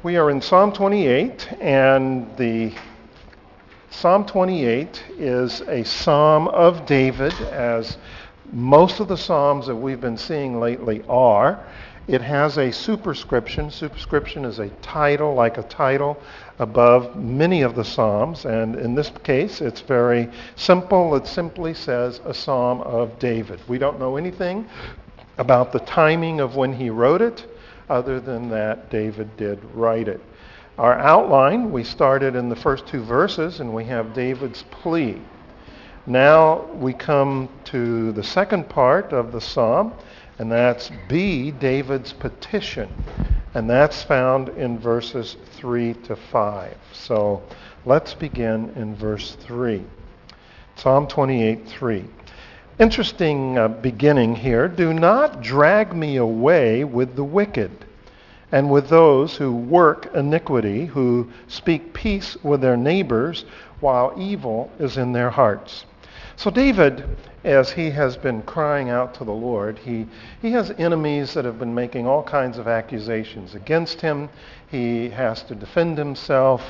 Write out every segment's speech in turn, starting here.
We are in Psalm 28, and the Psalm 28 is a psalm of David, as most of the psalms that we've been seeing lately are. It has a superscription. Superscription is a title, like a title, above many of the psalms, and in this case, it's very simple. It simply says a psalm of David. We don't know anything about the timing of when he wrote it, other than that David did write it. Our outline, we started in the first two verses, and we have David's plea. Now we come to the second part of the psalm, and that's B, David's petition. And that's found in verses 3 to 5. So let's begin in verse 3. Psalm 28, 3. Interesting beginning here. Do not drag me away with the wicked and with those who work iniquity, who speak peace with their neighbors while evil is in their hearts. So David, as he has been crying out to the Lord, he has enemies that have been making all kinds of accusations against him. He has to defend himself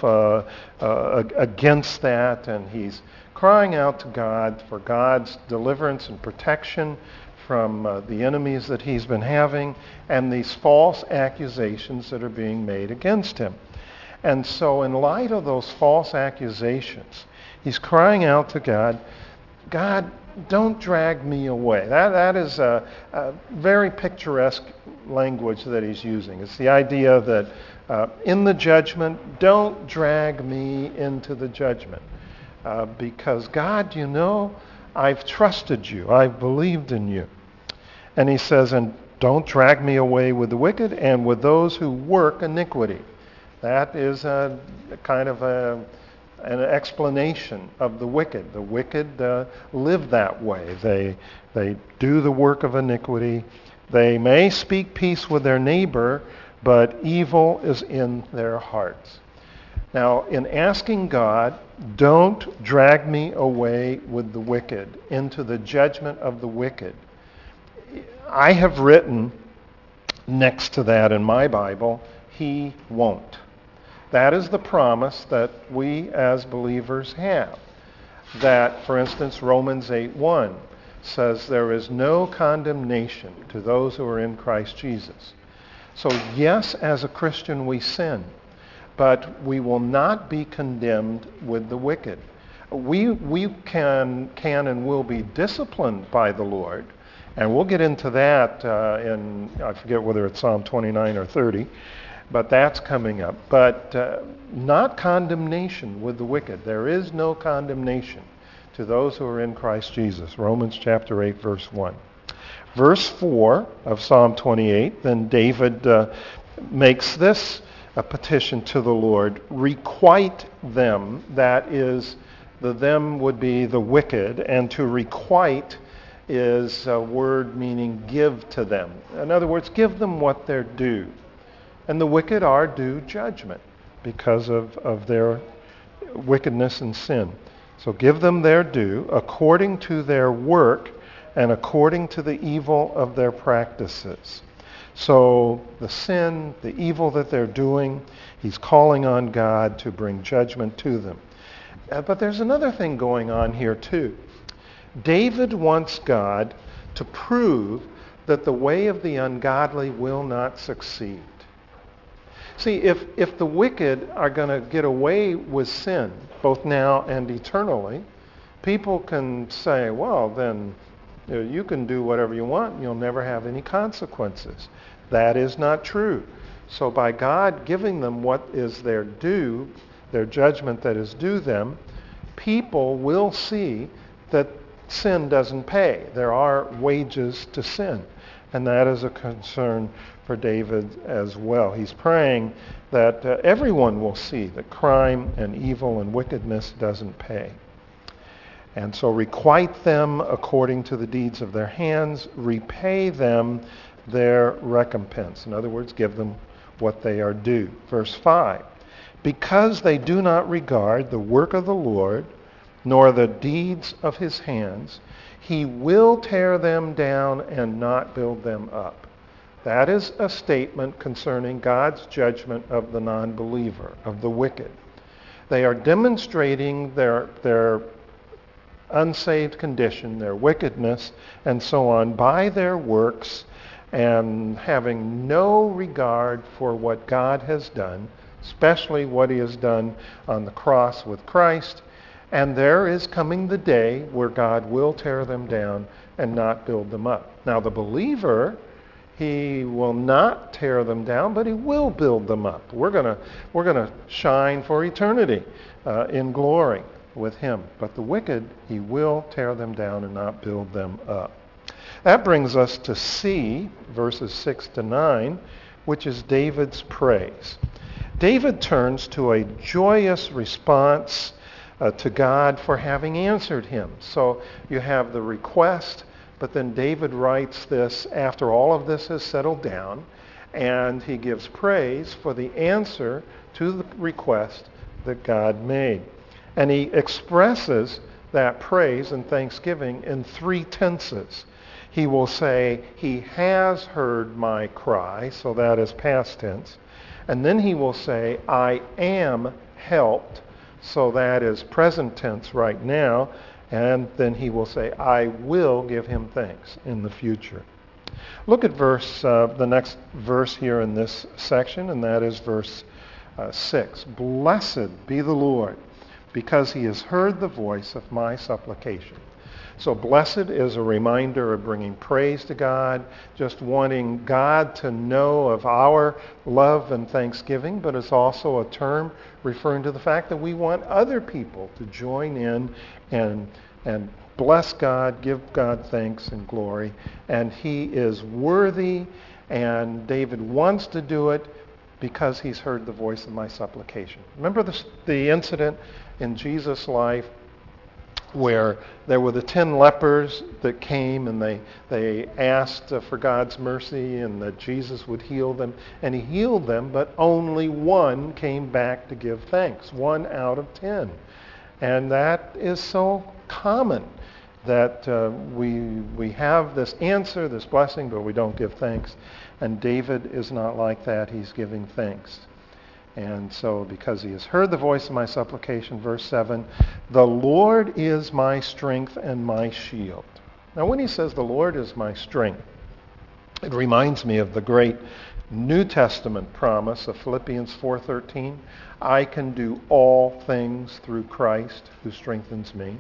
against that, and he's crying out to God for God's deliverance and protection from the enemies that he's been having and these false accusations that are being made against him. And so in light of those false accusations, he's crying out to God, God, don't drag me away. That is a very picturesque language that he's using. It's the idea that in the judgment, don't drag me into the judgment. Because God, you know, I've trusted you. I've believed in you. And he says, and don't drag me away with the wicked and with those who work iniquity. That is a kind of an explanation of the wicked. The wicked live that way. They do the work of iniquity. They may speak peace with their neighbor, but evil is in their hearts. Now, in asking God, don't drag me away with the wicked, into the judgment of the wicked, I have written next to that in my Bible, he won't. That is the promise that we as believers have. That, for instance, Romans 8:1 says there is no condemnation to those who are in Christ Jesus. So yes, as a Christian we sin, but we will not be condemned with the wicked. We can and will be disciplined by the Lord, and we'll get into that in, I forget whether it's Psalm 29 or 30, but that's coming up. But not condemnation with the wicked. There is no condemnation to those who are in Christ Jesus. Romans chapter 8, verse 1. Verse 4 of Psalm 28, then David makes this a petition to the Lord, requite them, that is, the them would be the wicked, and to requite is a word meaning give to them. In other words, give them what they're due. And the wicked are due judgment because of their wickedness and sin. So give them their due according to their work and according to the evil of their practices. So the sin, the evil that they're doing, he's calling on God to bring judgment to them. But there's another thing going on here too. David wants God to prove that the way of the ungodly will not succeed. See, if the wicked are going to get away with sin, both now and eternally, people can say, well, then you can do whatever you want and you'll never have any consequences. That is not true. So by God giving them what is their due, their judgment that is due them, people will see that sin doesn't pay. There are wages to sin. And that is a concern for David as well. He's praying that everyone will see that crime and evil and wickedness doesn't pay. And so requite them according to the deeds of their hands, repay them their recompense. In other words, give them what they are due. Verse 5, because they do not regard the work of the Lord, nor the deeds of his hands, he will tear them down and not build them up. That is a statement concerning God's judgment of the non-believer, of the wicked. They are demonstrating their unsaved condition, their wickedness, and so on, by their works, and having no regard for what God has done, especially what he has done on the cross with Christ. And there is coming the day where God will tear them down and not build them up. Now the believer, he will not tear them down, but he will build them up. We're gonna shine for eternity in glory with him. But the wicked, he will tear them down and not build them up. That brings us to C, verses 6 to 9, which is David's praise. David turns to a joyous response to God for having answered him. So you have the request, but then David writes this after all of this has settled down, and he gives praise for the answer to the request that God made. And he expresses that praise and thanksgiving in 3 tenses. He will say, he has heard my cry, so that is past tense. And then he will say, I am helped, so that is present tense right now. And then he will say, I will give him thanks in the future. Look at the next verse here in this section, and that is verse 6. Blessed be the Lord, because he has heard the voice of my supplication. So blessed is a reminder of bringing praise to God, just wanting God to know of our love and thanksgiving, but it's also a term referring to the fact that we want other people to join in and bless God, give God thanks and glory, and he is worthy, and David wants to do it because he's heard the voice of my supplication. Remember the incident in Jesus' life where there were the 10 lepers that came and they asked for God's mercy and that Jesus would heal them. And he healed them, but only one came back to give thanks, 1 out of 10. And that is so common that we have this answer, this blessing, but we don't give thanks. And David is not like that. He's giving thanks. And so because he has heard the voice of my supplication, verse 7, the Lord is my strength and my shield. Now when he says the Lord is my strength, it reminds me of the great New Testament promise of Philippians 4:13. I can do all things through Christ who strengthens me.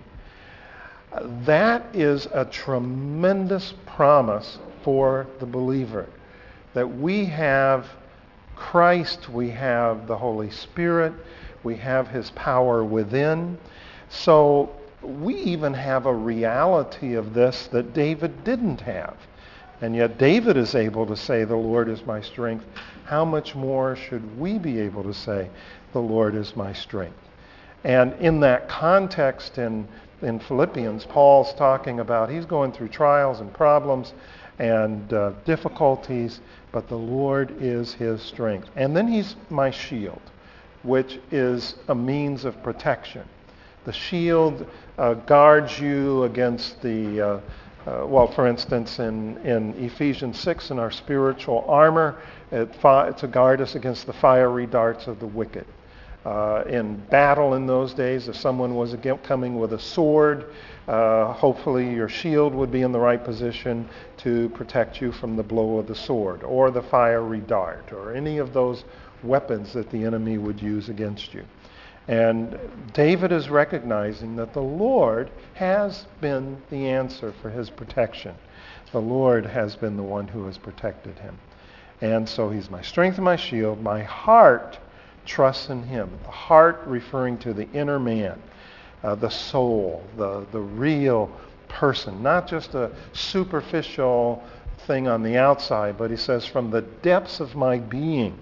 That is a tremendous promise for the believer, that we have Christ, we have the Holy Spirit, we have his power within. So we even have a reality of this that David didn't have. And yet David is able to say, the Lord is my strength. How much more should we be able to say, the Lord is my strength? And in that context in Philippians, Paul's talking about, he's going through trials and problems and difficulties, but the Lord is his strength. And then he's my shield, which is a means of protection. The shield guards you against the, for instance, in Ephesians 6, in our spiritual armor, it's to guard us against the fiery darts of the wicked. In battle in those days, if someone was coming with a sword, hopefully your shield would be in the right position to protect you from the blow of the sword or the fiery dart or any of those weapons that the enemy would use against you. And David is recognizing that the Lord has been the answer for his protection. The Lord has been the one who has protected him. And so he's my strength and my shield. My heart trusts in him. The heart referring to the inner man, the soul, the real person, not just a superficial thing on the outside, but he says from the depths of my being,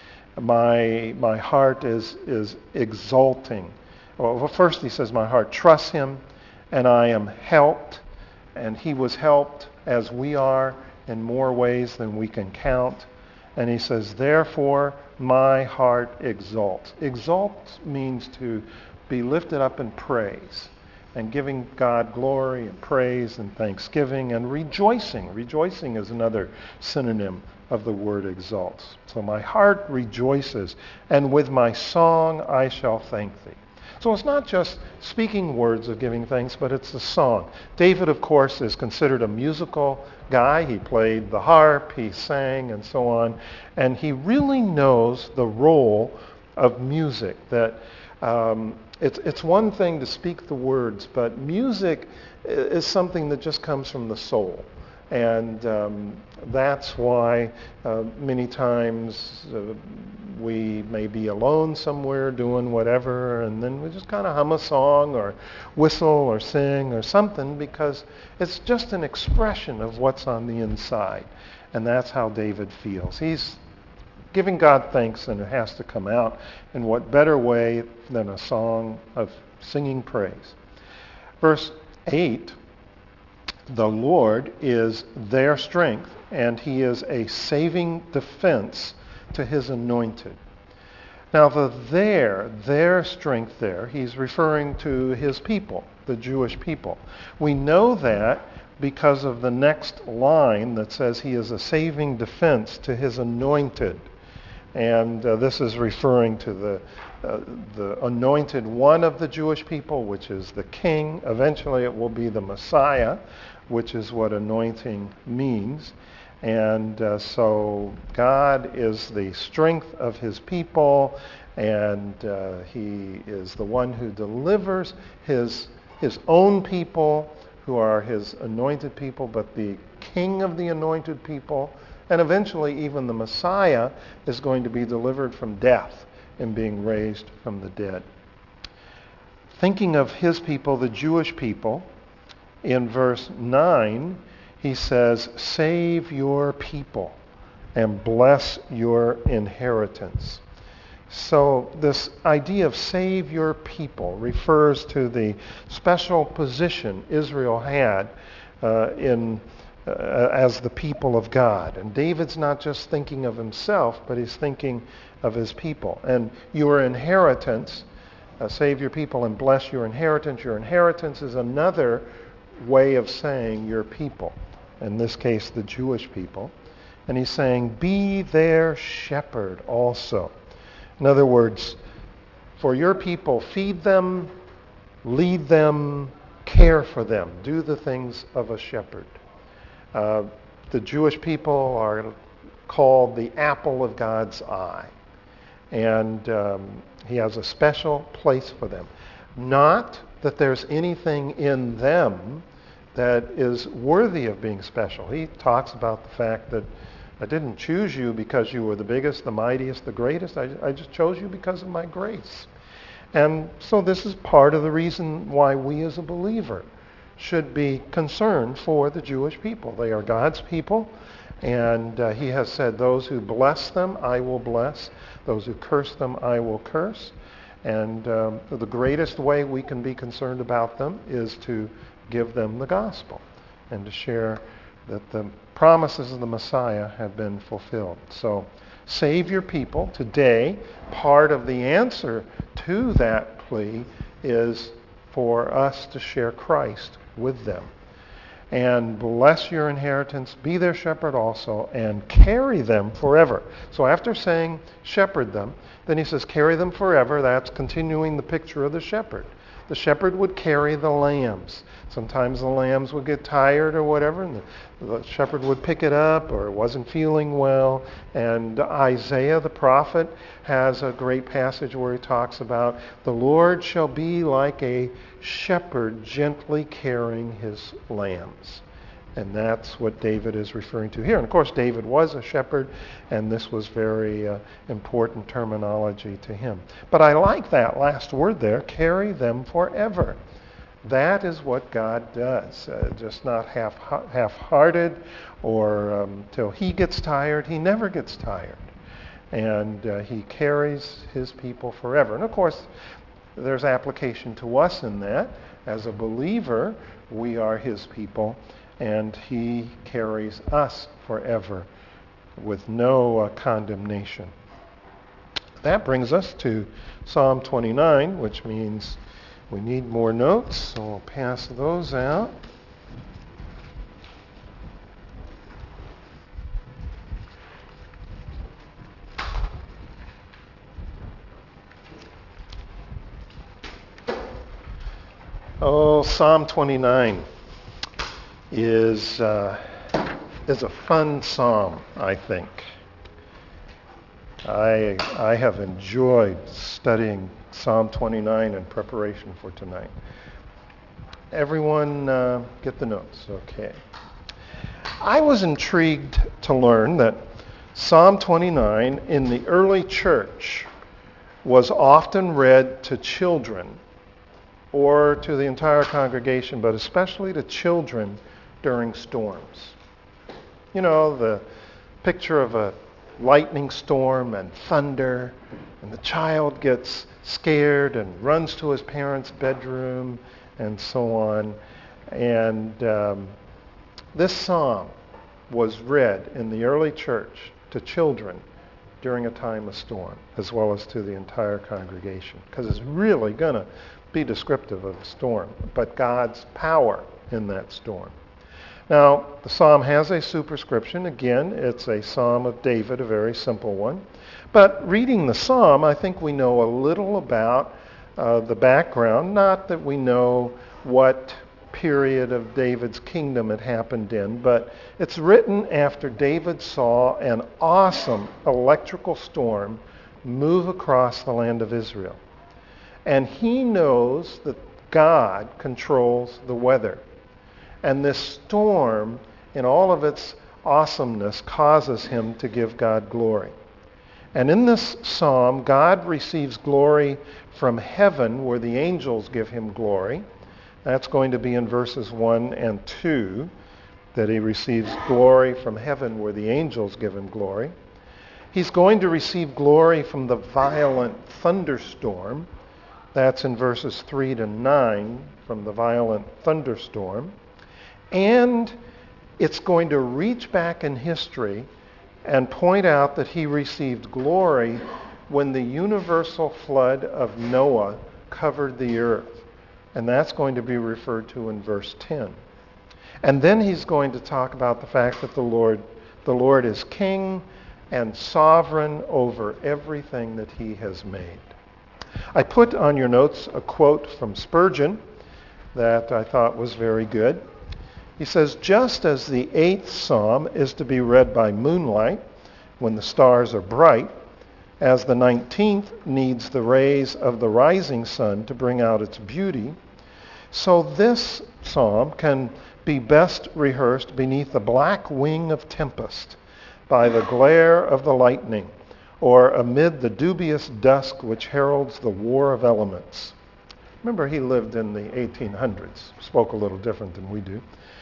my heart is exulting. Well, first he says my heart trusts him, and I am helped, and he was helped as we are in more ways than we can count. And he says, therefore, my heart exalts. Exalt means to be lifted up in praise and giving God glory and praise and thanksgiving and rejoicing. Rejoicing is another synonym of the word exalts. So my heart rejoices, and with my song I shall thank thee. So it's not just speaking words of giving thanks, but it's the song. David, of course, is considered a musical guy. He played the harp, he sang, and so on. And he really knows the role of music. That it's one thing to speak the words, but music is something that just comes from the soul. And that's why many times we may be alone somewhere doing whatever, and then we just kind of hum a song or whistle or sing or something, because it's just an expression of what's on the inside. And that's how David feels. He's giving God thanks, and it has to come out. In what better way than a song of singing praise? Verse 8, the Lord is their strength, and he is a saving defense to his anointed. Now their strength there, he's referring to his people, the Jewish people. We know that because of the next line that says he is a saving defense to his anointed. And this is referring to the anointed one of the Jewish people, which is the king. Eventually it will be the Messiah, which is what anointing means. And so God is the strength of his people, and he is the one who delivers his own people, who are his anointed people, but the king of the anointed people, and eventually even the Messiah, is going to be delivered from death and being raised from the dead. Thinking of his people, the Jewish people, in verse 9, he says, save your people and bless your inheritance. So this idea of save your people refers to the special position Israel had as the people of God. And David's not just thinking of himself, but he's thinking of his people. And your inheritance, save your people and bless your inheritance. Your inheritance is another way of saying your people. In this case, the Jewish people. And he's saying, be their shepherd also. In other words, for your people, feed them, lead them, care for them. Do the things of a shepherd. The Jewish people are called the apple of God's eye. And he has a special place for them. Not that there's anything in them that is worthy of being special. He talks about the fact that I didn't choose you because you were the biggest, the mightiest, the greatest. I just chose you because of my grace. And so this is part of the reason why we as a believer should be concerned for the Jewish people. They are God's people, and he has said, those who bless them, I will bless. Those who curse them, I will curse. And the greatest way we can be concerned about them is to give them the gospel and to share that the promises of the Messiah have been fulfilled. So save your people. Today, part of the answer to that plea is for us to share Christ with them. And bless your inheritance, be their shepherd also, and carry them forever. So after saying shepherd them, then he says carry them forever. That's continuing the picture of the shepherd. The shepherd would carry the lambs. Sometimes the lambs would get tired or whatever, and the shepherd would pick it up, or it wasn't feeling well. And Isaiah the prophet has a great passage where he talks about the Lord shall be like a shepherd gently carrying his lambs. And that's what David is referring to here. And of course, David was a shepherd, and this was very important terminology to him. But I like that last word there, carry them forever. That is what God does, just not half-hearted or till he gets tired. He never gets tired. And he carries his people forever. And of course, there's application to us in that. As a believer, we are his people, and he carries us forever with no condemnation. That brings us to Psalm 29, which means we need more notes, so we'll pass those out. Oh, Psalm 29 is a fun psalm, I think. I have enjoyed studying Psalm 29 in preparation for tonight. Everyone get the notes, okay. I was intrigued to learn that Psalm 29 in the early church was often read to children or to the entire congregation, but especially to children during storms. You know, the picture of a lightning storm and thunder, and the child gets scared and runs to his parents' bedroom and so on. And this psalm was read in the early church to children during a time of storm, as well as to the entire congregation, because it's really going to be descriptive of the storm, but God's power in that storm. Now, the psalm has a superscription. Again, it's a psalm of David, a very simple one. But reading the psalm, I think we know a little about the background, not that we know what period of David's kingdom it happened in, but it's written after David saw an awesome electrical storm move across the land of Israel. And he knows that God controls the weather. And this storm, in all of its awesomeness, causes him to give God glory. And in this psalm, God receives glory from heaven, where the angels give him glory. That's going to be in verses 1 and 2, that he receives glory from heaven, where the angels give him glory. He's going to receive glory from the violent thunderstorm. That's in verses 3 to 9, from the violent thunderstorm. And it's going to reach back in history and point out that he received glory when the universal flood of Noah covered the earth. And that's going to be referred to in verse 10. And then he's going to talk about the fact that the Lord is king and sovereign over everything that he has made. I put on your notes a quote from Spurgeon that I thought was very good. He says, "Just as the 8th Psalm is to be read by moonlight when the stars are bright, as the 19th needs the rays of the rising sun to bring out its beauty, so this psalm can be best rehearsed beneath the black wing of tempest, by the glare of the lightning, or amid the dubious dusk which heralds the war of elements." Remember, he lived in the 1800s, spoke a little different than we do.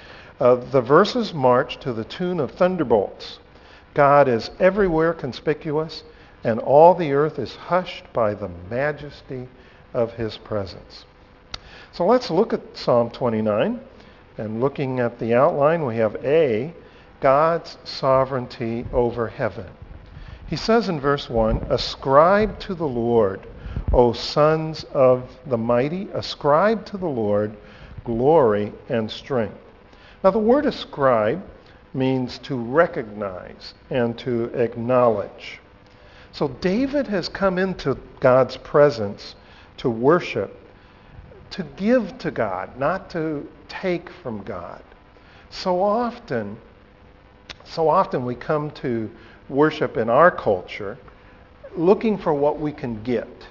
The verses march to the tune of thunderbolts. God is everywhere conspicuous, and all the earth is hushed by the majesty of his presence. So let's look at Psalm 29. And looking at the outline, we have A, God's sovereignty over heaven. He says in verse 1, "Ascribe to the Lord, O sons of the mighty, ascribe to the Lord glory and strength." Now the word ascribe means to recognize and to acknowledge. So David has come into God's presence to worship, to give to God, not to take from God. So often we come to worship in our culture looking for what we can get.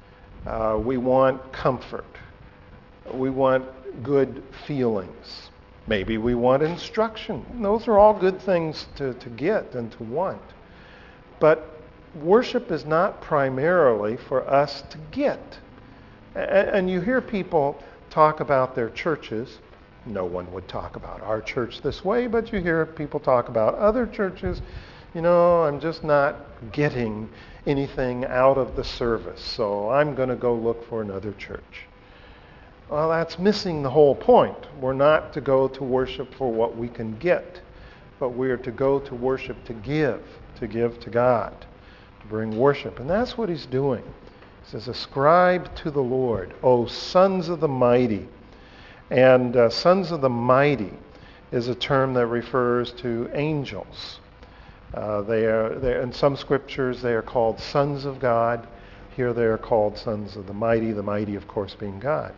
We want comfort. We want good feelings. Maybe we want instruction. Those are all good things to get and to want. But worship is not primarily for us to get. And you hear people talk about their churches. No one would talk about our church this way, but you hear people talk about other churches. You know, I'm just not getting anything out of the service, so I'm going to go look for another church. Well, that's missing the whole point. We're not to go to worship for what we can get, but we're to go to worship to give to God, to bring worship. And that's what he's doing. He says, "Ascribe to the Lord, O sons of the mighty." And sons of the mighty is a term that refers to angels. They are in some scriptures they are called sons of God. Here they are called sons of the mighty of course being God.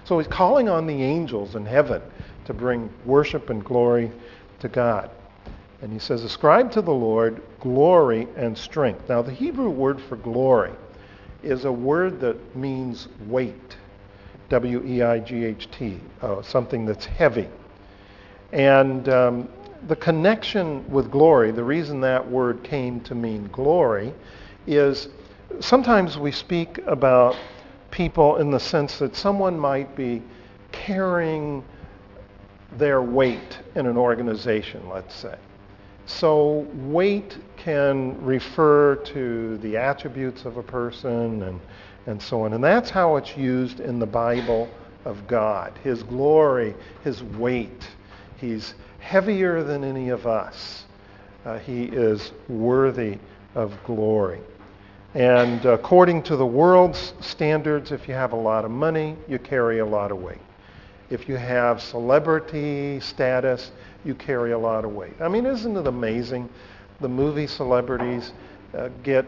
So he's calling on the angels in heaven to bring worship and glory to God. And he says, ascribe to the Lord glory and strength. Now the Hebrew word for glory is a word that means weight, W-E-I-G-H-T, something that's heavy. And the connection with glory, the reason that word came to mean glory, is sometimes we speak about people in the sense that someone might be carrying their weight in an organization, let's say. So weight can refer to the attributes of a person and so on. And that's how it's used in the Bible of God. His glory, his weight. He's heavier than any of us. He is worthy of glory. And according to the world's standards, if you have a lot of money, you carry a lot of weight. If you have celebrity status, you carry a lot of weight. I mean, isn't it amazing? The movie celebrities get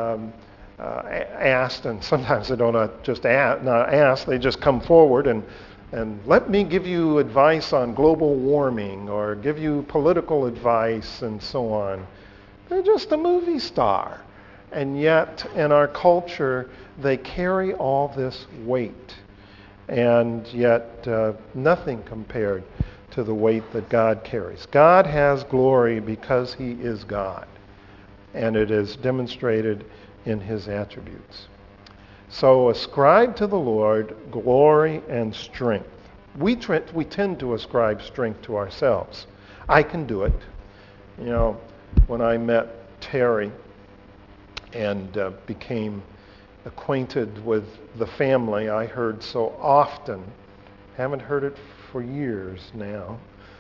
asked, and sometimes they don't not ask, they just come forward and let me give you advice on global warming or give you political advice and so on. They're just a movie star. And yet, in our culture, they carry all this weight. And yet, nothing compared to the weight that God carries. God has glory because he is God. And it is demonstrated in his attributes. So ascribe to the Lord glory and strength. We tend to ascribe strength to ourselves. I can do it. You know, when I met Terry and became acquainted with the family, I heard so often, haven't heard it for years now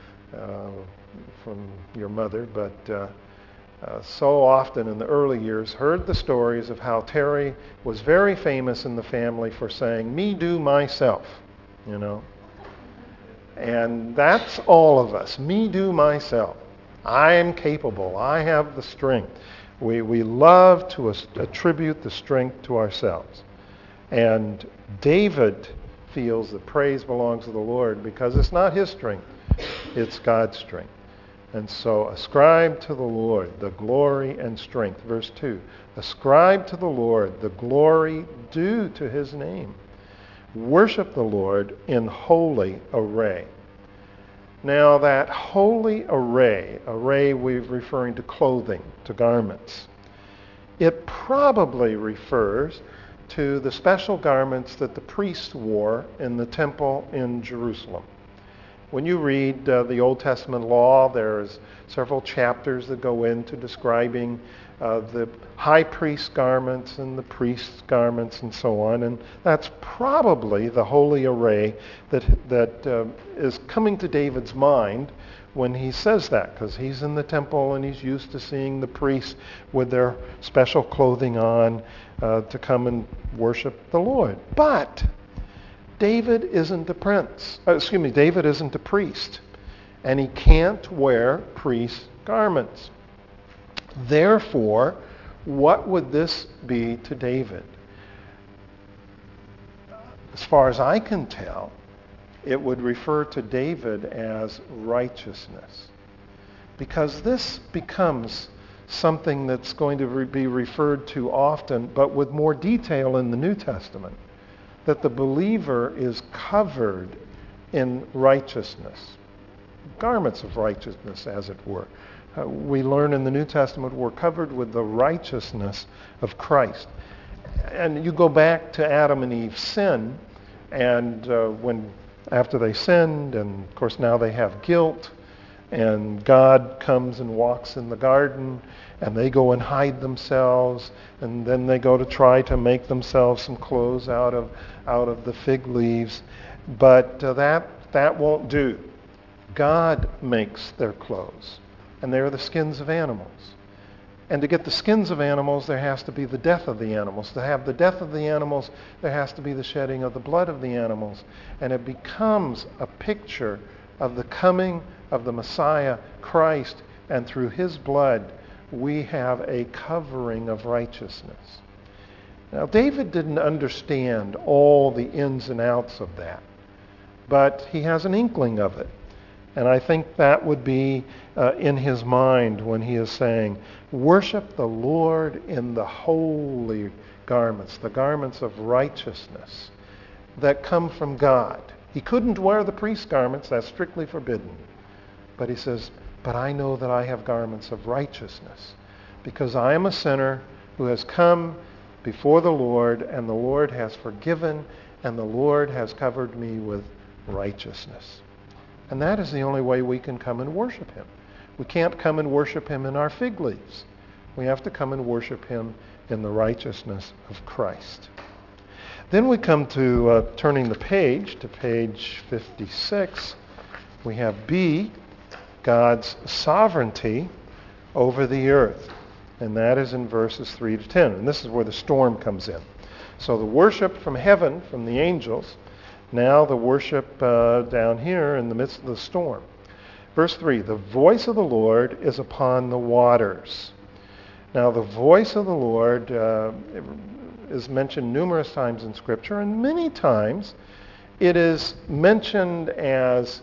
from your mother, but so often in the early years heard the stories of how Terry was very famous in the family for saying, me do myself, you know. And that's all of us, me do myself. I am capable, I have the strength. We love to attribute the strength to ourselves. And David feels that praise belongs to the Lord because it's not his strength, it's God's strength. And so ascribe to the Lord the glory and strength. Verse 2, ascribe to the Lord the glory due to his name. Worship the Lord in holy array. Now that holy array we're referring to clothing, to garments. It probably refers to the special garments that the priests wore in the temple in Jerusalem. When you read the Old Testament law, there's several chapters that go into describing the high priest's garments and the priest's garments and so on. And that's probably the holy array that is coming to David's mind when he says that, because he's in the temple and he's used to seeing the priests with their special clothing on to come and worship the Lord. But David isn't a David isn't a priest, and he can't wear priest's garments. Therefore, what would this be to David? As far as I can tell, it would refer to David as righteousness, because this becomes something that's going to be referred to often, but with more detail in the New Testament, that the believer is covered in righteousness, garments of righteousness, as it were. We learn in the New Testament we're covered with the righteousness of Christ. And you go back to Adam and Eve's sin, and after they sinned, and of course now they have guilt, and God comes and walks in the garden, and they go and hide themselves, and then they go to try to make themselves some clothes out of the fig leaves. But that won't do. God makes their clothes, and they are the skins of animals. And to get the skins of animals, there has to be the death of the animals. To have the death of the animals, there has to be the shedding of the blood of the animals. And it becomes a picture of the coming of the Messiah, Christ, and through his blood, we have a covering of righteousness. Now, David didn't understand all the ins and outs of that. but he has an inkling of it. And I think that would be in his mind when he is saying, worship the Lord in the holy garments, the garments of righteousness that come from God. He couldn't wear the priest's garments, that's strictly forbidden. But he says, but I know that I have garments of righteousness because I am a sinner who has come before the Lord, and the Lord has forgiven, and the Lord has covered me with righteousness. And that is the only way we can come and worship him. We can't come and worship him in our fig leaves. We have to come and worship him in the righteousness of Christ. Then we come to turning the page to page 56. We have B, God's sovereignty over the earth. And that is in verses 3 to 10. And this is where the storm comes in. So the worship from heaven, from the angels, now the worship down here in the midst of the storm. Verse 3, the voice of the Lord is upon the waters. Now the voice of the Lord is mentioned numerous times in Scripture, and many times it is mentioned as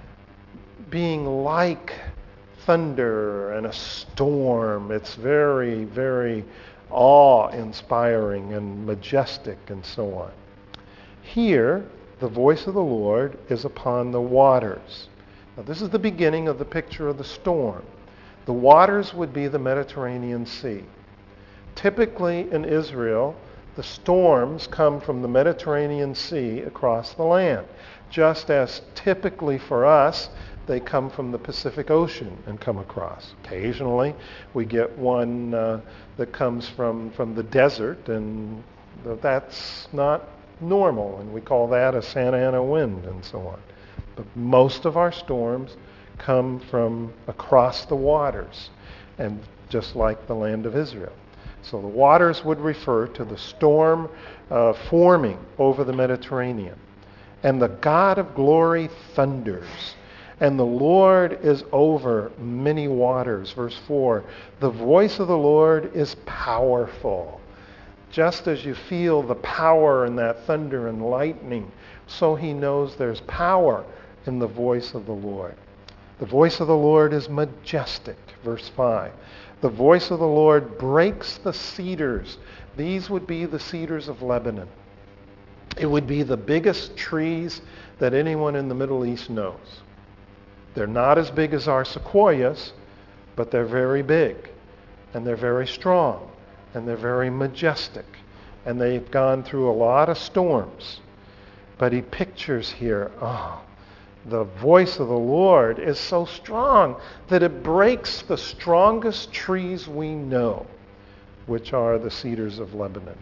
being like thunder and a storm. It's very, very awe-inspiring and majestic and so on. Here, the voice of the Lord is upon the waters. Now, this is the beginning of the picture of the storm. The waters would be the Mediterranean Sea. Typically in Israel, the storms come from the Mediterranean Sea across the land, just as typically for us, they come from the Pacific Ocean and come across. Occasionally, we get one that comes from the desert, and that's not normal, and we call that a Santa Ana wind and so on. But most of our storms come from across the waters, and just like the land of Israel. So the waters would refer to the storm forming over the Mediterranean. And the God of glory thunders. And the Lord is over many waters. Verse 4, the voice of the Lord is powerful. Just as you feel the power in that thunder and lightning, so he knows there's power in the voice of the Lord. The voice of the Lord is majestic. Verse 5, the voice of the Lord breaks the cedars. These would be the cedars of Lebanon. It would be the biggest trees that anyone in the Middle East knows. They're not as big as our sequoias, but they're very big, and they're very strong, and they're very majestic, and they've gone through a lot of storms. But he pictures here, the voice of the Lord is so strong that it breaks the strongest trees we know, which are the cedars of Lebanon.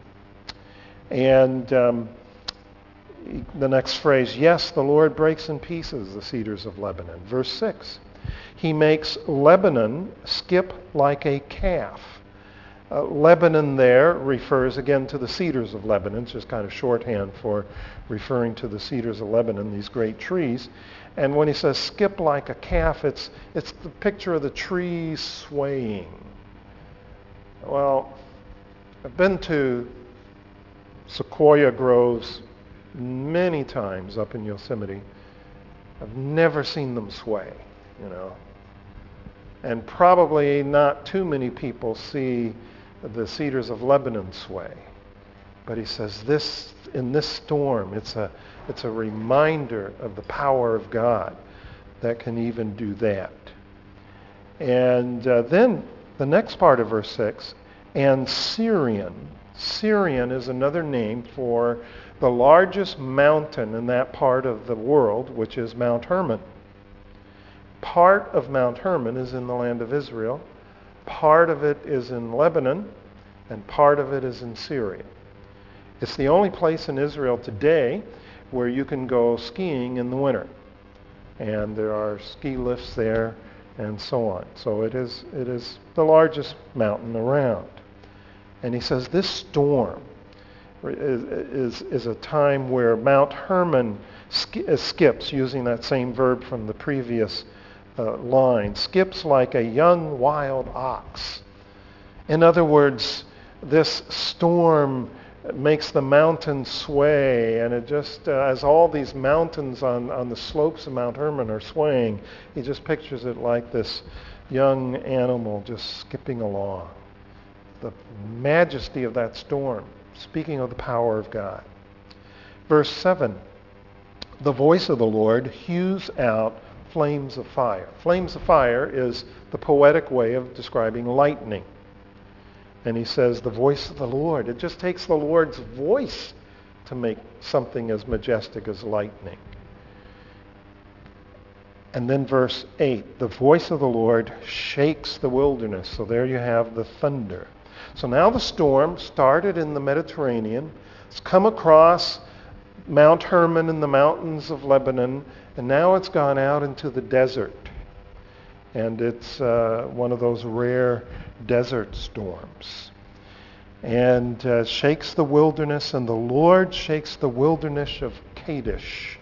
And the next phrase, yes, the Lord breaks in pieces the cedars of Lebanon. Verse 6, he makes Lebanon skip like a calf. Lebanon there refers again to the cedars of Lebanon. It's just kind of shorthand for referring to the cedars of Lebanon, these great trees. And when he says skip like a calf, it's the picture of the trees swaying. Well, I've been to sequoia groves many times up in Yosemite. I've never seen them sway, And probably not too many people see the cedars of Lebanon sway. But he says in this storm, it's a reminder of the power of God that can even do that. And then the next part of verse 6, and Syrian. Syrian is another name for the largest mountain in that part of the world, which is Mount Hermon. Part of Mount Hermon is in the land of Israel. Part of it is in Lebanon, and part of it is in Syria. It's the only place in Israel today where you can go skiing in the winter. And there are ski lifts there and so on. So it is the largest mountain around. And he says this storm is a time where Mount Hermon skips, using that same verb from the previous line, skips like a young wild ox. In other words, this storm It makes the mountains sway, and it just, as all these mountains on the slopes of Mount Hermon are swaying, he just pictures it like this young animal just skipping along. The majesty of that storm, speaking of the power of God. Verse 7, the voice of the Lord hews out flames of fire. Flames of fire is the poetic way of describing lightning. And he says, the voice of the Lord. It just takes the Lord's voice to make something as majestic as lightning. And then verse 8, the voice of the Lord shakes the wilderness. So there you have the thunder. So now the storm started in the Mediterranean. It's come across Mount Hermon and the mountains of Lebanon, and now it's gone out into the desert. And it's one of those rare desert storms. And shakes the wilderness, and the Lord shakes the wilderness of Kadesh.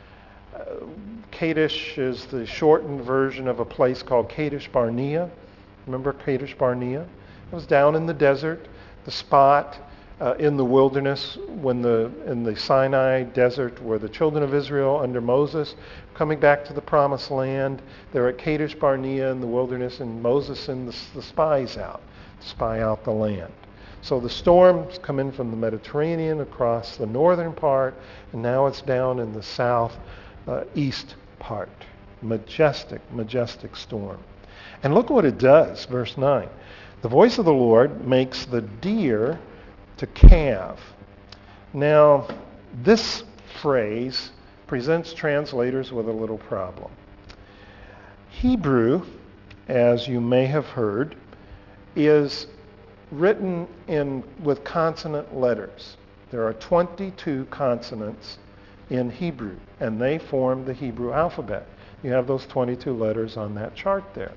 Kadesh is the shortened version of a place called Kadesh Barnea. Remember Kadesh Barnea? It was down in the desert, the spot in the wilderness in the Sinai desert where the children of Israel under Moses coming back to the promised land. They're at Kadesh Barnea in the wilderness, and Moses sends the spies out to spy out the land. So the storm's come in from the Mediterranean across the northern part, and now it's down in the south east part. Majestic, majestic storm. And look what it does, verse 9. The voice of the Lord makes the deer to calve. Now, this phrase presents translators with a little problem. Hebrew, as you may have heard, is written with consonant letters. There are 22 consonants in Hebrew, and they form the Hebrew alphabet. You have those 22 letters on that chart there.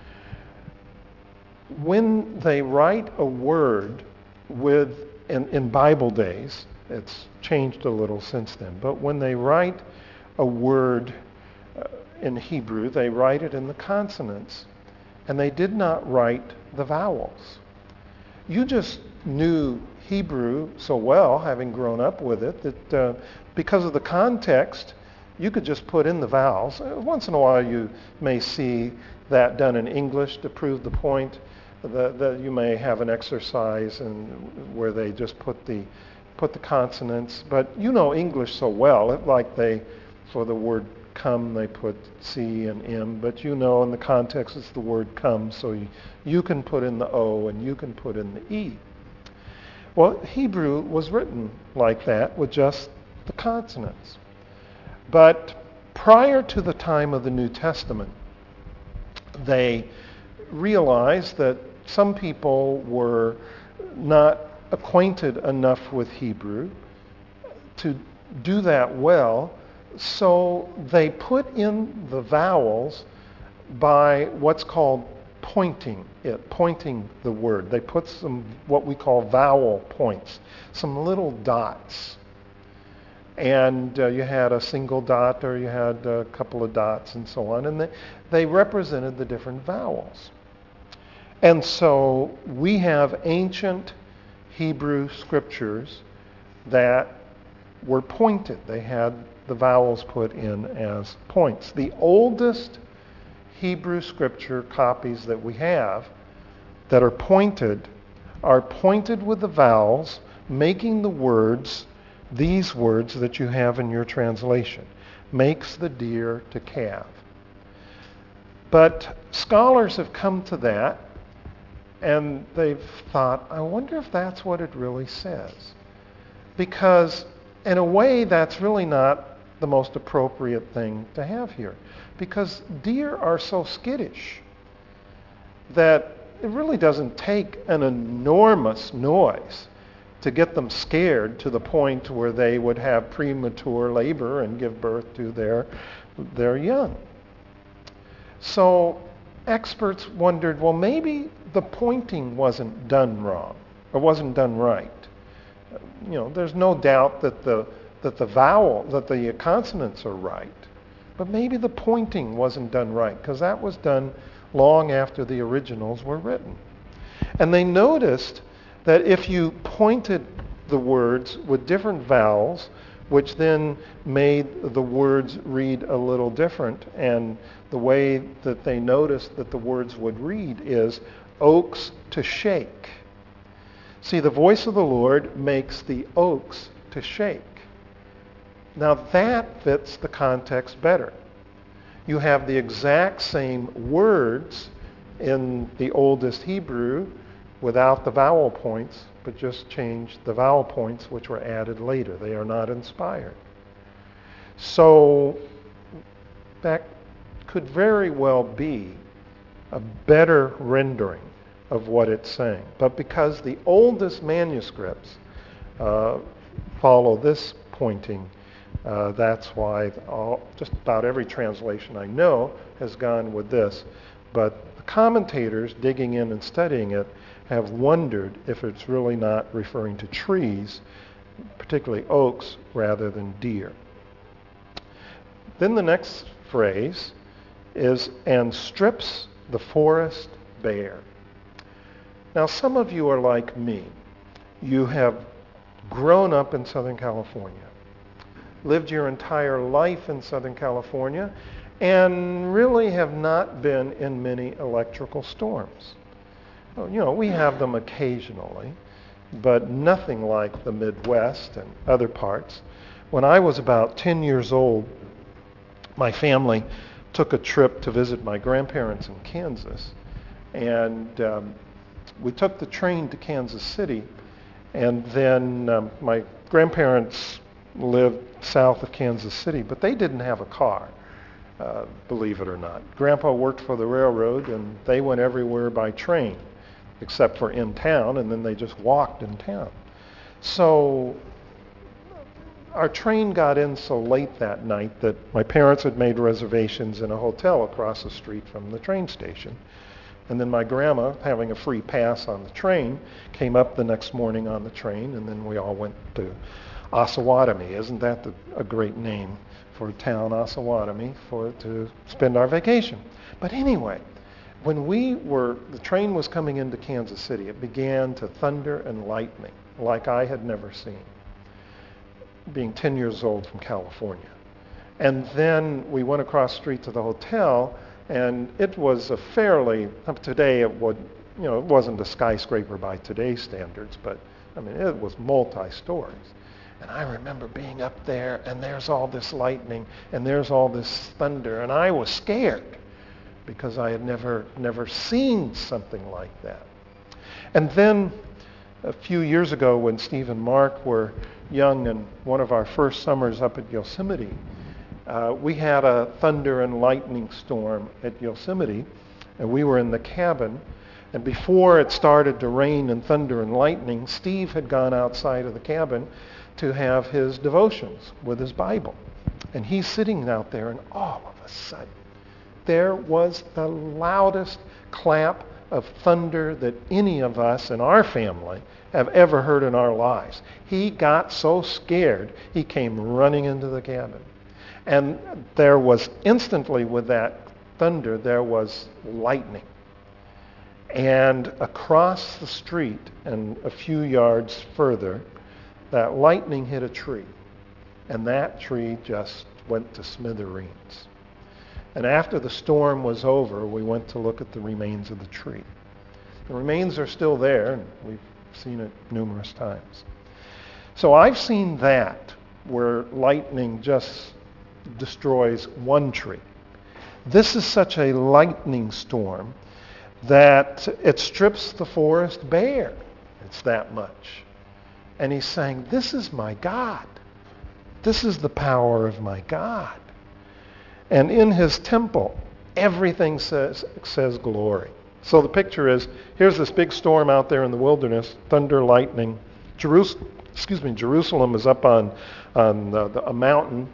When they write a word in Bible days, it's changed a little since then, but when they write a word in Hebrew, they write it in the consonants, and they did not write the vowels. You just knew Hebrew so well, having grown up with it, that because of the context, you could just put in the vowels. Once in a while you may see that done in English to prove the point. That you may have an exercise where they just put the consonants, but you know English so well, for the word come they put C and M, but you know in the context it's the word come, so you can put in the O and you can put in the E. Well, Hebrew was written like that with just the consonants. But prior to the time of the New Testament, they realized that some people were not acquainted enough with Hebrew to do that well, so they put in the vowels by what's called pointing the word. They put some what we call vowel points, some little dots. And you had a single dot or you had a couple of dots and so on, and they represented the different vowels. And so we have ancient Hebrew scriptures that were pointed. They had the vowels put in as points. The oldest Hebrew scripture copies that we have that are pointed with the vowels, making the words, these words that you have in your translation, makes the deer to calve. But scholars have come to that, and they've thought, I wonder if that's what it really says. Because in a way, that's really not the most appropriate thing to have here. Because deer are so skittish that it really doesn't take an enormous noise to get them scared to the point where they would have premature labor and give birth to their young. So experts wondered, well, maybe the pointing wasn't done wrong or wasn't done right. You know, there's no doubt that the consonants are right, but maybe the pointing wasn't done right because that was done long after the originals were written. And they noticed that if you pointed the words with different vowels, which then made the words read a little different. And the way that they noticed that the words would read is oaks to shake. See, the voice of the Lord makes the oaks to shake. Now that fits the context better. You have the exact same words in the oldest Hebrew without the vowel points, but just change the vowel points which were added later. They are not inspired. So that could very well be a better rendering of what it's saying. But because the oldest manuscripts follow this pointing, that's why just about every translation I know has gone with this. But the commentators digging in and studying it have wondered if it's really not referring to trees, particularly oaks, rather than deer. Then the next phrase is, and strips the forest bare. Now some of you are like me. You have grown up in Southern California, lived your entire life in Southern California, and really have not been in many electrical storms. You know, we have them occasionally, but nothing like the Midwest and other parts. When I was about 10 years old, my family took a trip to visit my grandparents in Kansas, and we took the train to Kansas City, and then my grandparents lived south of Kansas City, but they didn't have a car, believe it or not. Grandpa worked for the railroad, and they went everywhere by train, except for in town, and then they just walked in town. So our train got in so late that night that my parents had made reservations in a hotel across the street from the train station. And then my grandma, having a free pass on the train, came up the next morning on the train, and then we all went to Osawatomie. Isn't that a great name for a town, Osawatomie, to spend our vacation? But anyway, when the train was coming into Kansas City, it began to thunder and lightning like I had never seen, being 10 years old from California. And then we went across the street to the hotel, and it was a fairly, today it wasn't a skyscraper by today's standards, but I mean, it was multi-stories. And I remember being up there, and there's all this lightning, and there's all this thunder, and I was scared because I had never seen something like that. And then a few years ago, when Steve and Mark were young, and one of our first summers up at Yosemite, we had a thunder and lightning storm at Yosemite, and we were in the cabin. And before it started to rain and thunder and lightning, Steve had gone outside of the cabin to have his devotions with his Bible. And he's sitting out there, and all of a sudden, there was the loudest clap of thunder that any of us in our family have ever heard in our lives. He got so scared, he came running into the cabin. And there was instantly, with that thunder, there was lightning. And across the street and a few yards further, that lightning hit a tree. And that tree just went to smithereens. And after the storm was over, we went to look at the remains of the tree. The remains are still there, and we've seen it numerous times. So I've seen that, where lightning just destroys one tree. This is such a lightning storm that it strips the forest bare. It's that much. And he's saying, this is my God. This is the power of my God. And in his temple, everything says glory. So the picture is, here's this big storm out there in the wilderness, thunder, lightning. Jerusalem is up on a mountain.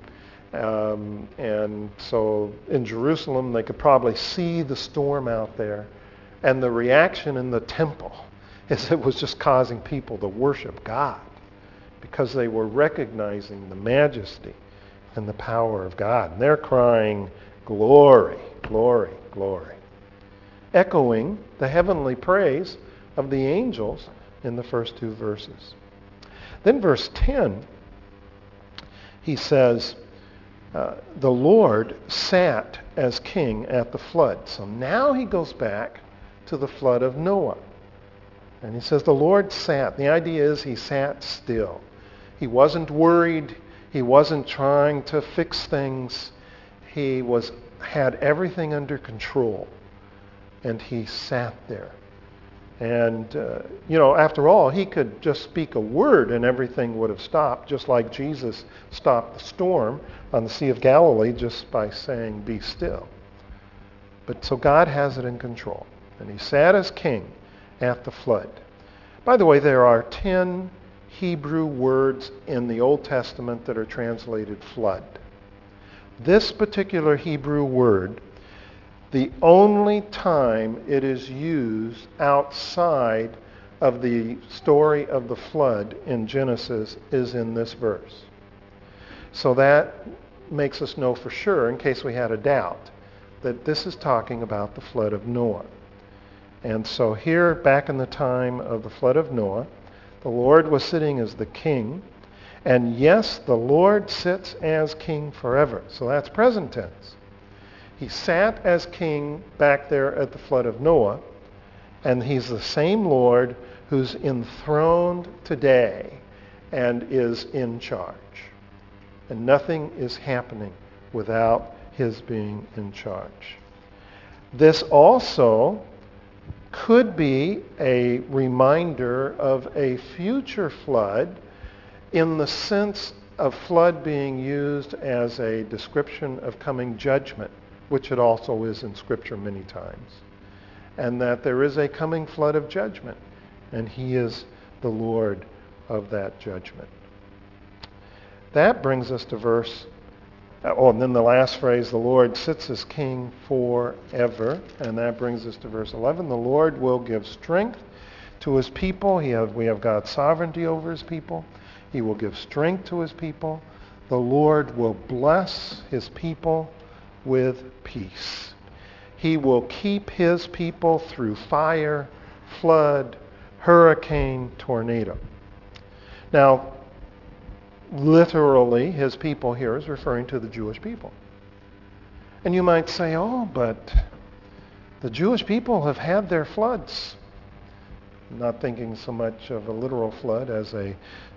And so in Jerusalem, they could probably see the storm out there. And the reaction in the temple is it was just causing people to worship God because they were recognizing the majesty and the power of God. And they're crying, glory, glory, glory, echoing the heavenly praise of the angels in the first two verses. Then verse 10, he says, the Lord sat as king at the flood. So now he goes back to the flood of Noah. And he says the Lord sat. The idea is he sat still. He wasn't worried. He wasn't trying to fix things. He had everything under control. And he sat there. And, after all, he could just speak a word and everything would have stopped, just like Jesus stopped the storm on the Sea of Galilee just by saying, "Be still." But so God has it in control. And he sat as king at the flood. By the way, there are 10 Hebrew words in the Old Testament that are translated flood. This particular Hebrew word, the only time it is used outside of the story of the flood in Genesis is in this verse. So that makes us know for sure, in case we had a doubt, that this is talking about the flood of Noah. And so here, back in the time of the flood of Noah, the Lord was sitting as the king. And yes, the Lord sits as king forever. So that's present tense. He sat as king back there at the flood of Noah, and he's the same Lord who's enthroned today and is in charge. And nothing is happening without his being in charge. This also could be a reminder of a future flood in the sense of flood being used as a description of coming judgment, which it also is in Scripture many times. And that there is a coming flood of judgment, and he is the Lord of that judgment. That brings us to and then the last phrase, the Lord sits as king forever. And that brings us to verse 11. The Lord will give strength to his people. We have God's sovereignty over his people. He will give strength to his people. The Lord will bless his people with peace. He will keep his people through fire, flood, hurricane, tornado. Now, literally, his people here is referring to the Jewish people. And you might say, oh, but the Jewish people have had their floods. I'm not thinking so much of a literal flood as a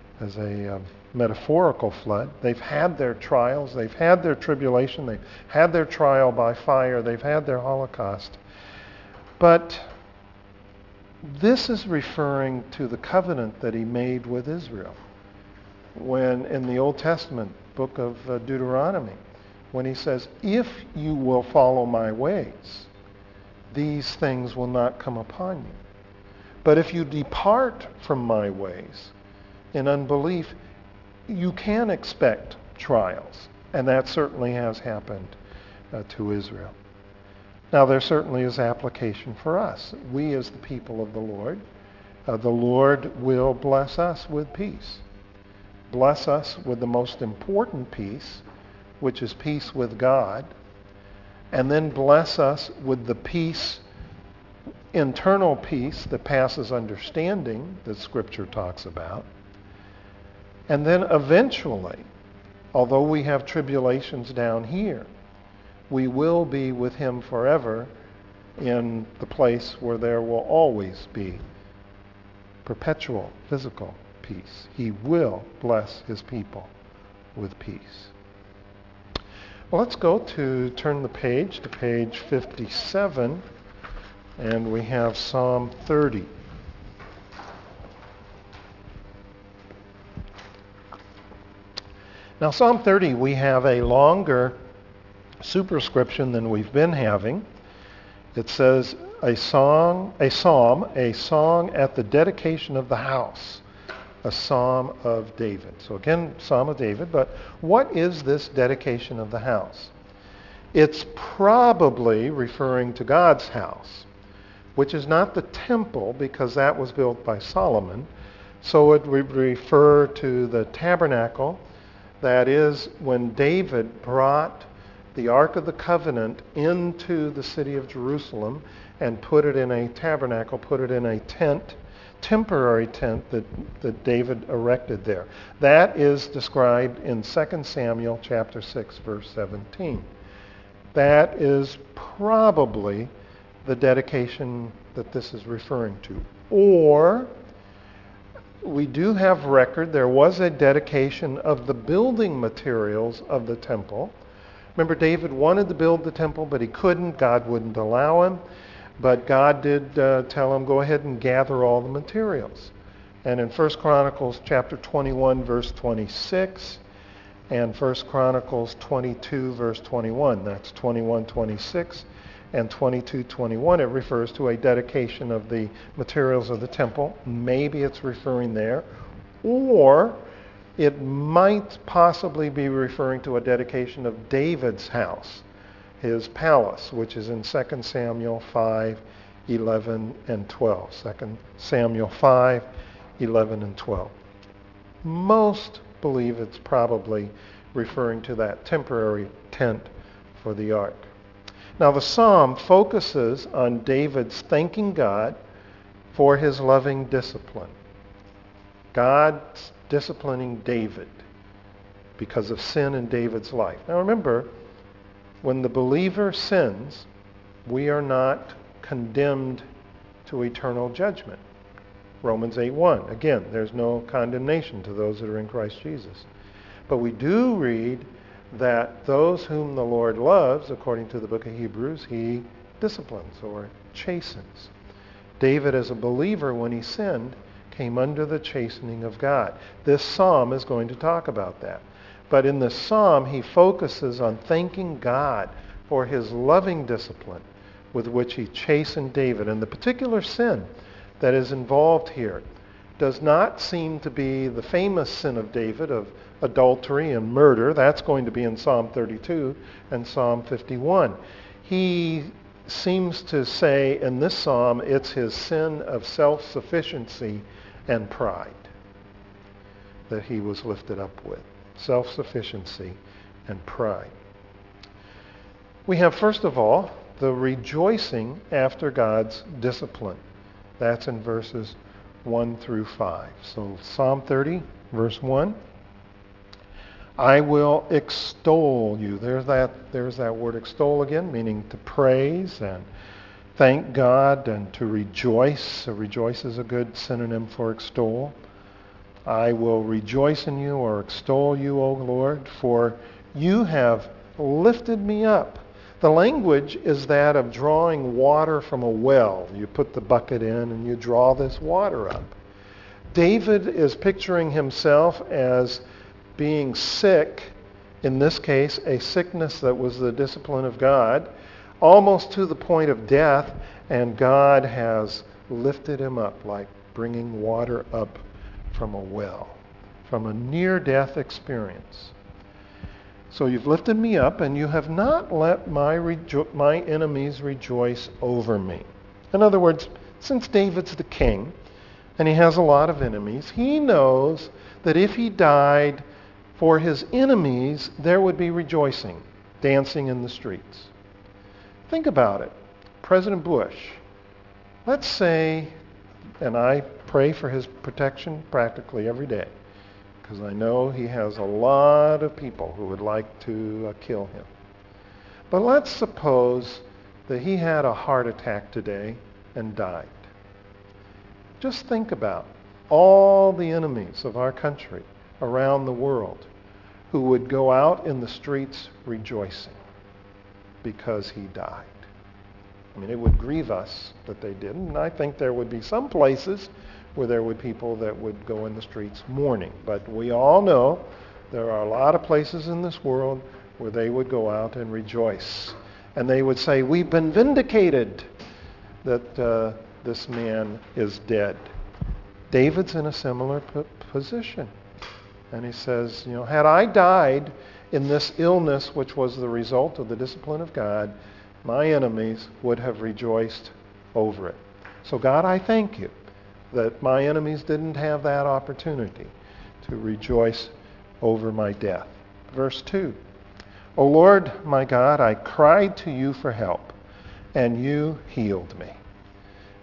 metaphorical flood. They've had their trials. They've had their tribulation. They've had their trial by fire. They've had their Holocaust. But this is referring to the covenant that he made with Israel. When in the Old Testament book of Deuteronomy, when he says, if you will follow my ways, these things will not come upon you. But if you depart from my ways in unbelief, you can expect trials. And that certainly has happened to Israel. Now, there certainly is application for us. We as the people of the Lord will bless us with peace. Bless us with the most important peace, which is peace with God, and then bless us with the peace, internal peace that passes understanding that Scripture talks about. And then eventually, although we have tribulations down here, we will be with him forever in the place where there will always be perpetual physical peace. He will bless his people with peace. Well, let's turn the page to page 57, and we have Psalm 30. Now, Psalm 30, we have a longer superscription than we've been having. It says, a song at the dedication of the house, a psalm of David. So again, Psalm of David, but what is this dedication of the house? It's probably referring to God's house, which is not the temple because that was built by Solomon. So it would refer to the tabernacle. That is, when David brought the Ark of the Covenant into the city of Jerusalem and put it in a tabernacle, put it in a tent temporary tent that David erected there. That is described in 2 Samuel chapter 6, verse 17. That is probably the dedication that this is referring to. Or we do have record, there was a dedication of the building materials of the temple. Remember, David wanted to build the temple, but he couldn't. God wouldn't allow him. But God did tell him, go ahead and gather all the materials. And in 1 Chronicles chapter 21, verse 26, and 1 Chronicles 22, verse 21, that's 21:26 and 22:21, it refers to a dedication of the materials of the temple. Maybe it's referring there. Or it might possibly be referring to a dedication of David's house, his palace, which is in 2 Samuel 5, 11, and 12. 2 Samuel 5, 11, and 12. Most believe it's probably referring to that temporary tent for the ark. Now the psalm focuses on David's thanking God for his loving discipline. God's disciplining David because of sin in David's life. Now remember, when the believer sins, we are not condemned to eternal judgment. Romans 8:1. Again, there's no condemnation to those that are in Christ Jesus. But we do read that those whom the Lord loves, according to the book of Hebrews, he disciplines or chastens. David, as a believer, when he sinned, came under the chastening of God. This psalm is going to talk about that. But in this psalm, he focuses on thanking God for his loving discipline with which he chastened David. And the particular sin that is involved here does not seem to be the famous sin of David of adultery and murder. That's going to be in Psalm 32 and Psalm 51. He seems to say in this psalm it's his sin of self-sufficiency and pride that he was lifted up with. Self-sufficiency and pride. We have, first of all, the rejoicing after God's discipline. That's in verses 1 through 5. So Psalm 30, verse 1. I will extol you. There's that word extol again, meaning to praise and thank God and to rejoice. So rejoice is a good synonym for extol. I will rejoice in you or extol you, O Lord, for you have lifted me up. The language is that of drawing water from a well. You put the bucket in and you draw this water up. David is picturing himself as being sick, in this case, a sickness that was the discipline of God, almost to the point of death, and God has lifted him up like bringing water up from a well, from a near-death experience. So you've lifted me up, and you have not let my enemies rejoice over me. In other words, since David's the king, and he has a lot of enemies, he knows that if he died for his enemies, there would be rejoicing, dancing in the streets. Think about it. President Bush, let's say, and I pray for his protection practically every day, because I know he has a lot of people who would like to kill him. But let's suppose that he had a heart attack today and died. Just think about all the enemies of our country around the world who would go out in the streets rejoicing because he died. I mean, it would grieve us that they didn't, and I think there would be some places where there would be people that would go in the streets mourning. But we all know there are a lot of places in this world where they would go out and rejoice. And they would say, we've been vindicated that this man is dead. David's in a similar position. And he says, had I died in this illness, which was the result of the discipline of God, my enemies would have rejoiced over it. So God, I thank you that my enemies didn't have that opportunity to rejoice over my death. Verse 2, O Lord, my God, I cried to you for help, and you healed me.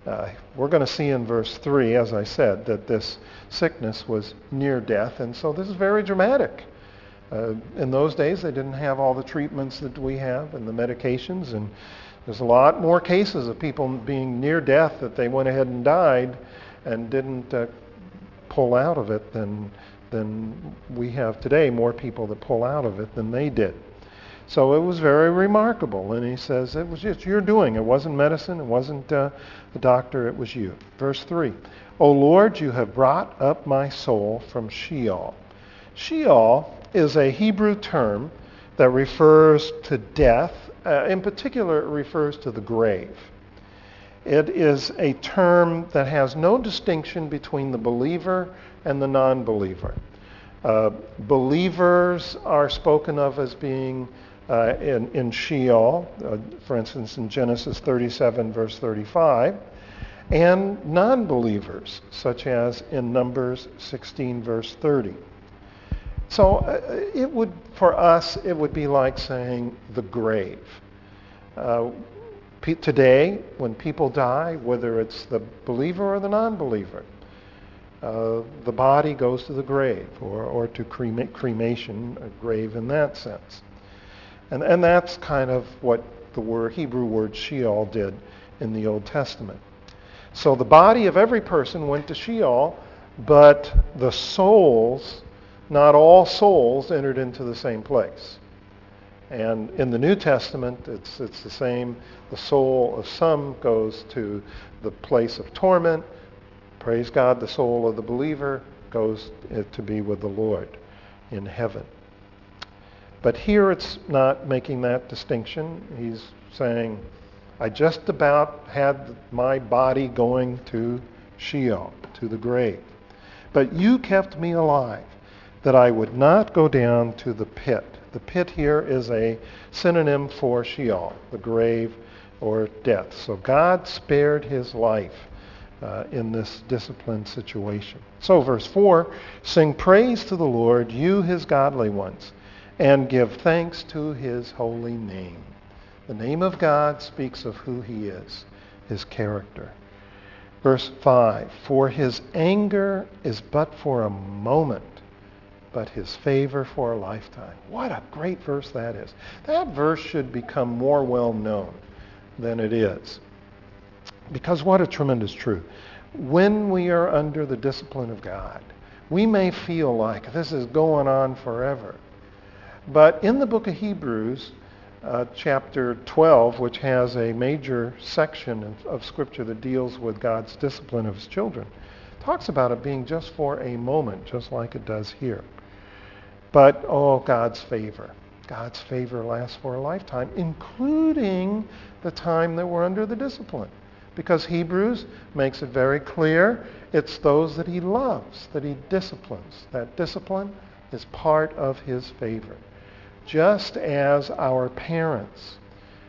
We're going to see in verse 3, as I said, that this sickness was near death, and so this is very dramatic. In those days, they didn't have all the treatments that we have and the medications, and there's a lot more cases of people being near death that they went ahead and died and didn't pull out of it than we have today, more people that pull out of it than they did. So it was very remarkable, and he says, it was just your doing. It wasn't medicine, it wasn't the doctor, it was you. Verse 3, O Lord, you have brought up my soul from Sheol. Sheol is a Hebrew term that refers to death. In particular, it refers to the grave. It is a term that has no distinction between the believer and the non-believer. Believers are spoken of as being in Sheol, for instance, in Genesis 37, verse 35, and non-believers, such as in Numbers 16, verse 30. So for us, it would be like saying the grave. Today, when people die, whether it's the believer or the non-believer, the body goes to the grave, or to cremation, a grave in that sense. And that's kind of what the Hebrew word Sheol did in the Old Testament. So the body of every person went to Sheol, but the souls, not all souls, entered into the same place. And in the New Testament, it's the same. The soul of some goes to the place of torment. Praise God, the soul of the believer goes to be with the Lord in heaven. But here it's not making that distinction. He's saying, I just about had my body going to Sheol, to the grave. But you kept me alive, that I would not go down to the pit. The pit here is a synonym for Sheol, the grave or death. So God spared his life in this disciplined situation. So verse 4, sing praise to the Lord, you his godly ones, and give thanks to his holy name. The name of God speaks of who he is, his character. Verse 5, for his anger is but for a moment, but his favor for a lifetime. What a great verse that is. That verse should become more well known than it is. Because what a tremendous truth. When we are under the discipline of God, we may feel like this is going on forever. But in the book of Hebrews, chapter 12, which has a major section of Scripture that deals with God's discipline of his children, talks about it being just for a moment, just like it does here. But, God's favor. God's favor lasts for a lifetime, including the time that we're under the discipline. Because Hebrews makes it very clear it's those that he loves, that he disciplines. That discipline is part of his favor. Just as our parents,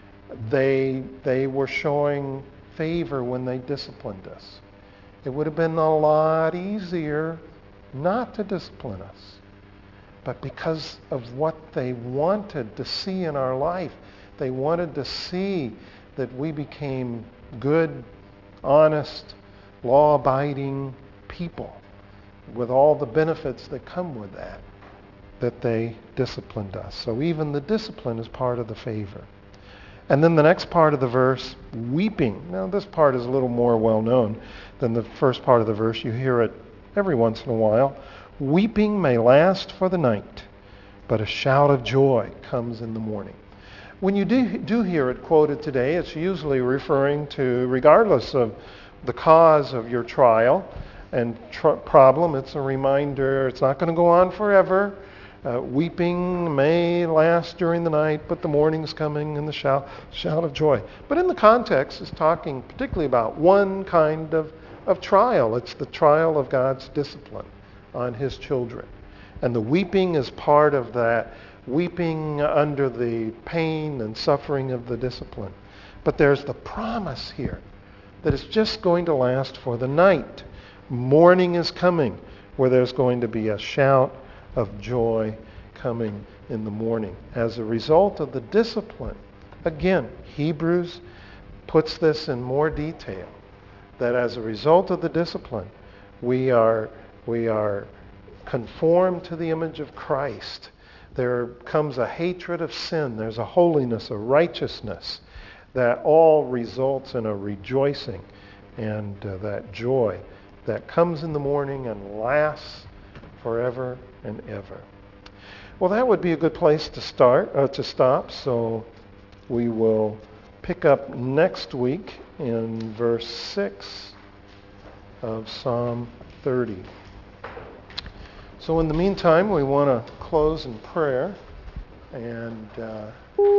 they were showing favor when they disciplined us. It would have been a lot easier not to discipline us. But because of what they wanted to see in our life, they wanted to see that we became good, honest, law-abiding people with all the benefits that come with that they disciplined us. So even the discipline is part of the favor. And then the next part of the verse, weeping. Now this part is a little more well known than the first part of the verse. You hear it every once in a while. Weeping may last for the night, but a shout of joy comes in the morning. When you do hear it quoted today, it's usually referring to, regardless of the cause of your trial and problem, it's a reminder it's not going to go on forever. Weeping may last during the night, but the morning's coming and the shout of joy. But in the context, it's talking particularly about one kind of trial. It's the trial of God's discipline on his children. And the weeping is part of that, weeping under the pain and suffering of the discipline. But there's the promise here that it's just going to last for the night. Morning is coming where there's going to be a shout of joy coming in the morning as a result of the discipline. Again, Hebrews puts this in more detail. that as a result of the discipline, we are conformed to the image of Christ. There comes a hatred of sin. There's a holiness, a righteousness that all results in a rejoicing and that joy that comes in the morning and lasts forever and ever. Well, that would be a good place to stop. So we will pick up next week in verse 6 of Psalm 30. So in the meantime, we want to close in prayer and